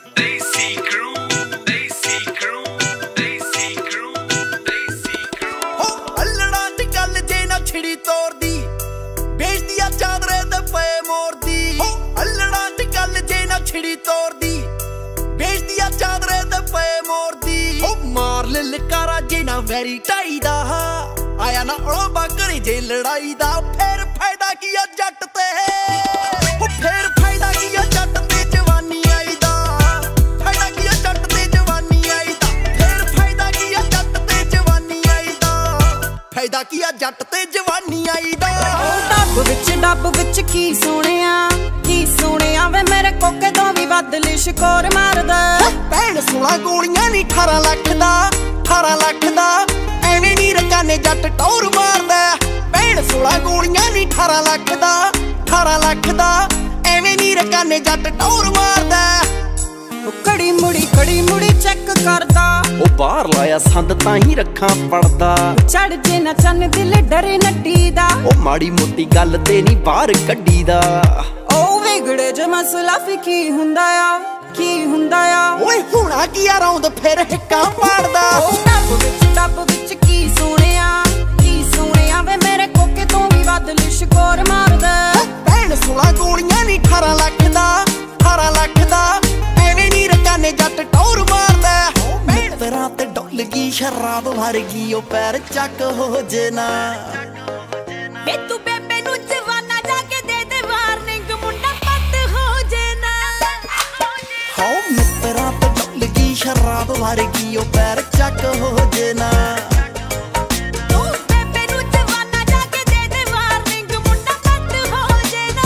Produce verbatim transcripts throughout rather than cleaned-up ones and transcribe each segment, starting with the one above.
छिड़ी तोड़ दी बेच दिया चादरे ते पे मोर दी अल्लड़ा च गल जे ना छिड़ी तोड़ दी बेच दिया चादरे ते पे मोर दी मार ले लकारा जे ना वेरी टाई दा आया ना ओबा करे जे लड़ाई दा फिर फायदा किया जट ते फिर फायदा किया जट ते जवानी आई दा फायदा किया जट ते जवानी आई दा फिर फायदा किया जट ते जवानी आई दा फायदा किया जट ते जवानी आई दा डब विच डब विच की सोहणिया की सोहणिया वे मेरे कोके तो भी वध लिशकोर मारदा भैन सोलह गोलियां नी अठारह लाख दा अठारह लाख दा एवें नी रकाने जट टौर मारदा भैन सोलह गोलियां नी अठारह लाख दा अठारह लाख दा एवें नी रकाने जट टौर मारदा कड़ी मुड़ी कड़ी मुड़ी चेक करदा ओ बाहर लाया संद तां ही रखा पड़दा चढ़ जे ना चन दिल डरे नट्टी दा ओ माड़ी मोटी गल ते नी बाहर कड्डी दा ओ विगड़े जे मसला फी की हुंदा आ की हुंदा आ ओए हुणा की आ रौंद फिर हिक्का पाड़दा ओ डब विच डब विच की सोहणिया की सोहणिया वे मेरे कोके तो भी वध लिशकोर मारदा भैन सोलह गोलियां नी अठारह लाख दा अठारह लाख दा एवें नी रकाने जट टौर मारदा मित्तरां ते डुल गई शराब वर्गी ओ पैर चक हो जे ना वे तू बेबे नू जवाना जाके दे दे वार्निंग मुंडा पत हो जे ना हो मित्तरां ते डुल गई शराब वर्गी ओ पैर चक हो जे ना तू बेबे नू जवाना जाके दे दे वार्निंग मुंडा पत हो जे ना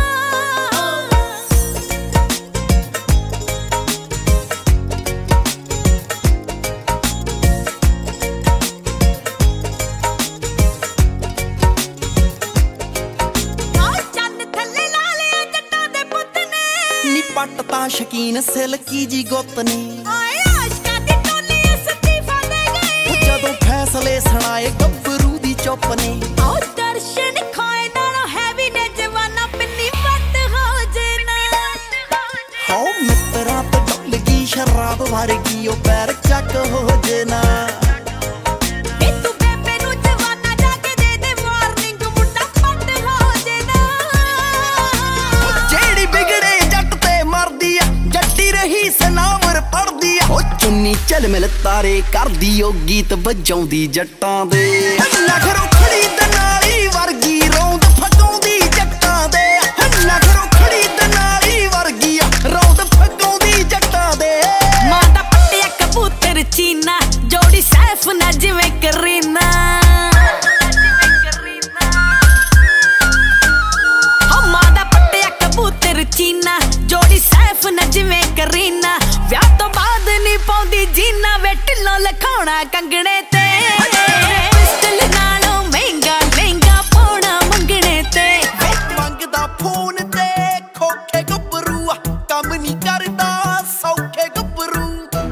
पट ता शकीन सिल्की जी गुत ने जदों फैसले सुनाए गब्बरू दी चुप ने दर्शन खाए नालों हैवी ने जवाना पिन्नी वट हो जे ना हो मित्तरां ते डुल गई शराब वर्गी ओ पैर चक हो जे ना चुन्नी चल मिल तारे करदी ओ गीत बजाउंदी जट्टां दे नखरो खड़ी दनाली वर्गी रौंद फकाउंदी जट्टां दे नखरो खड़ी दनाली वर्गी रौंद फकाउंदी जट्टां दे मां दा पट्टिया कबूतर चीना जोड़ी सैफ ना जिवें करीना हो मां दा पट्टिया कबूतर चीना जोड़ी सैफ ना जिवें करीना ਵਿਆਹ ਤੋਂ ਬਾਅਦ ਨਹੀਂ ਪਾਉਂਦੀ ਜੀਨਾ ਵੇ ਢਿੱਲੋਂ ਲਖਾਉਣਾ ਕੰਗਣੇ ਤੇ ਪਿਸਟਲ ਨਾਲੋਂ ਮਹਿੰਗਾ ਲਹਿੰਗਾ ਪਾਉਣਾ ਮੰਗਣੇ ਤੇ ਮੰਗਦਾ ਫੋਨ ਤੇ ਖੋਖੇ ਗੱਭਰੂ ਕੰਮ ਨਹੀਂ ਕਰਦਾ ਸੌਖੇ ਗੱਭਰੂ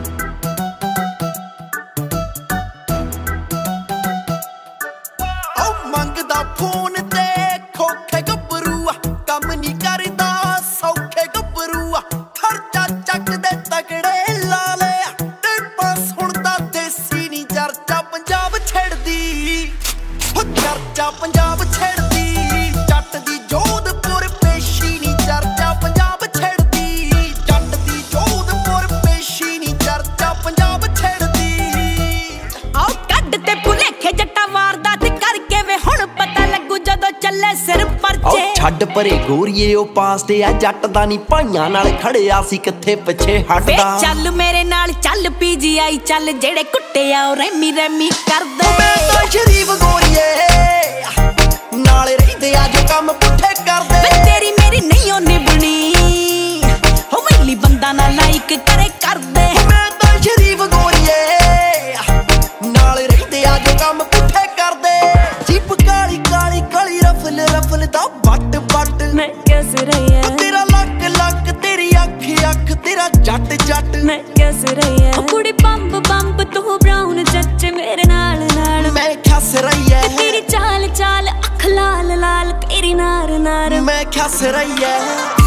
ਓ ਮੰਗਦਾ ਫੋਨ ਤੇ ਖੋਖੇ ਗੱਭਰੂ ਕੰਮ ਨਹੀਂ ਕਰਦਾ ਸੌਖੇ ਗੱਭਰੂ ਖਰਚਾ ਚੱਕਦੇ ਤਗੜੇ ਲਾ ਲਿਆ ਟਿੱਪਾਂ ਸੁਣਦਾ ਦੇਸੀ ਨੀ ਚਰਚਾ ਪੰਜਾਬ ਛੱਡਦੀ ਹੋ ਚਰਚਾ ਪੰਜਾਬ ਛੱਡਦੀ ਜੱਟ ਦੀ ਜੋਧਪੁਰ ਪੇਸ਼ੀ ਨੀ ਚਰਚਾ ਪੰਜਾਬ ਛੱਡਦੀ ਜੱਟ ਦੀ ਜੋਧਪੁਰ ਪੇਸ਼ੀ ਨੀ ਚਰਚਾ ਪੰਜਾਬ ਛੱਡਦੀ ਆਓ ਕੱਢ ਤੇ ਭੁਲੇਖੇ ਜੱਟਾ ਵਾਰਦਾਤ ਕਰਕੇ ਵੇ ਹੁਣ ਪਤਾ ਲੱਗੂ ਜਦੋਂ ਚੱਲੇ ਸਿਰ ਪਰਚੇ ਛੱਡ ਪਰੇ ਗੋਰੀਏ ਉਹ ਪਾਸ ਤੇ ਆ ਜੱਟ ਦਾ ਨੀ ਭਾਈਆਂ ਨਾਲ ਖੜਿਆ ਸੀ ਕਿੱਥੇ ਪਿੱਛੇ ਹਟਦਾ ਚੱਲ ਮੇਰੇ ਨਾਲ ਚੱਲ ਪੀਜੀਆਈ ਚੱਲ ਜਿਹੜੇ ਕੁੱਟੇ ਆ ਉਹ ਰੈਮੀ ਰੈਮੀ ਕਰਦੇ ਮੈਂ ਤਾਂ ਸ਼ਰੀਫ ਗੋਰੀਏ ਨਾਲੇ ਰਹਿੰਦੇ ਆ ਜੋ ਕੰਮ ਪੁੱਠੇ ਕਰਦੇ ਵੇ ਤੇਰੀ ਮੇਰੀ ਨਹੀਂ ਉਹਨੇ ਬਣੀ ਹੋ ਮੈਲੀ ਬੰਦਾ ਨਾ ਲਾਈਕ ਕਰੇ ਕਰਦੇ ਮੈਂ ਤਾਂ ਸ਼ਰੀਫ ਗੋਰੀਏ ਨਾਲੇ ਰਹਿੰਦੇ ਆ ਜੋ ਕੰਮ ਪੁੱਠੇ ਕਰਦੇ ਜੀਪ ਕਾਲੀ ਕਾਲੀ ਕਾਲੀ ਰਫਲ ਰਫਲ ਦਾ ਵੱਟ ਵੱਟ ਮੈਂ ਕਿਸ ਰਹੀ ਤੇਰਾ ਲੱਕ ਲੱਕ ਤੇਰੀ ਅੱਖ ਅੱਖ ਤੇਰਾ ਜੱਟ ਜੱਟ ਮੈਂ ਕਿਸ ਰਹੀ ਐ ਕੁੜੀ ਬੰਬ ਬੰਬ ਤੂੰ ਬਰਾਊਨ ਚੱਚੇ ਮੇਰੇ ਨਾਲ ਨਾਲ ਮੈਂ ਖਸ ਰਹੀ ਐ ਤੇਰੀ ਚਾਲ ਚਾਲ ਅੱਖ ਲਾਲ ਲਾਲ ਤੇਰੀ ਨਾਰ ਨਾਰ ਮੈਂ ਖਸ ਰਹੀ ਐ